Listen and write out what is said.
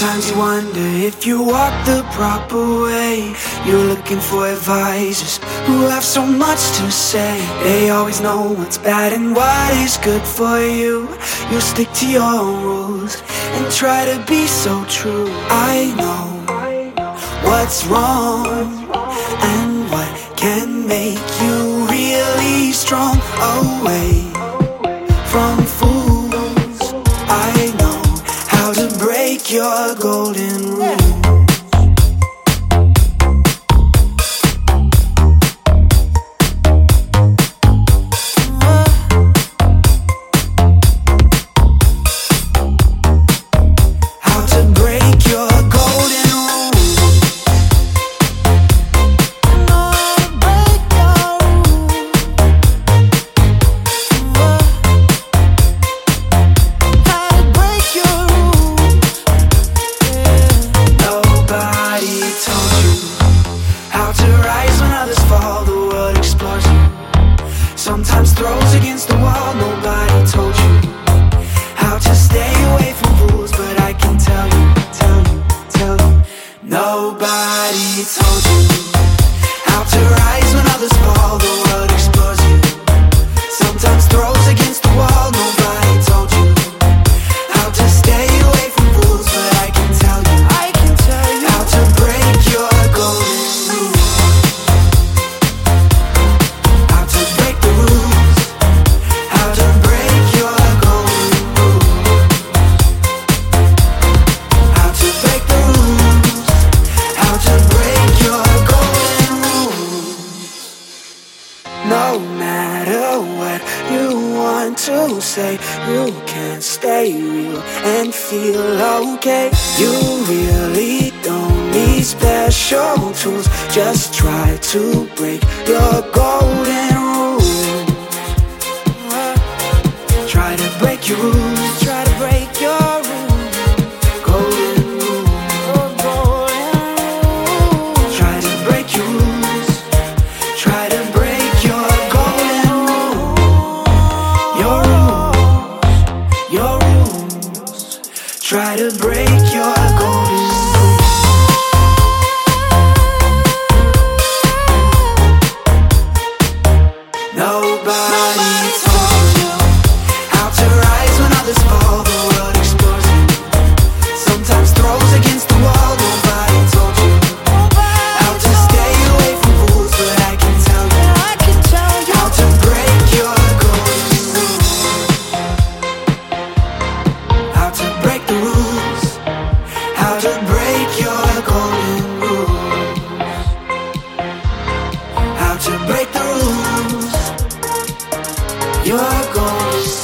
Sometimes you wonder if you walk the proper way. You're looking for advisors who have so much to say. They always know what's bad and what is good for you. You'll stick to your own rules and try to be so true. I know what's wrong and what can make you really strong. Away from fools, I know how to break your golden rule. Sometimes throws against the wall. Nobody told you how to stay away from fools, but I can tell you. Nobody told you how to rise when others fall. The world explores you. Sometimes throws against the wall. Nobody told you how to stay away from fools, but I can tell you how to break your golden rule. No matter what you want to say, you can stay real and feel okay. You really don't need special tools. Just try to break your golden rule. Try to break your rules. Try to break your rule. Golden rule. Try to break your rules. Try to break try to break your golden rule. Nobody told you how to rise when others fall. The world explores you. Sometimes throws against the wall. Nobody told you how to stay away from fools, but I can tell you how to break your golden rule. How to break the rules. How to break your golden rules. How to break the rules. Your golden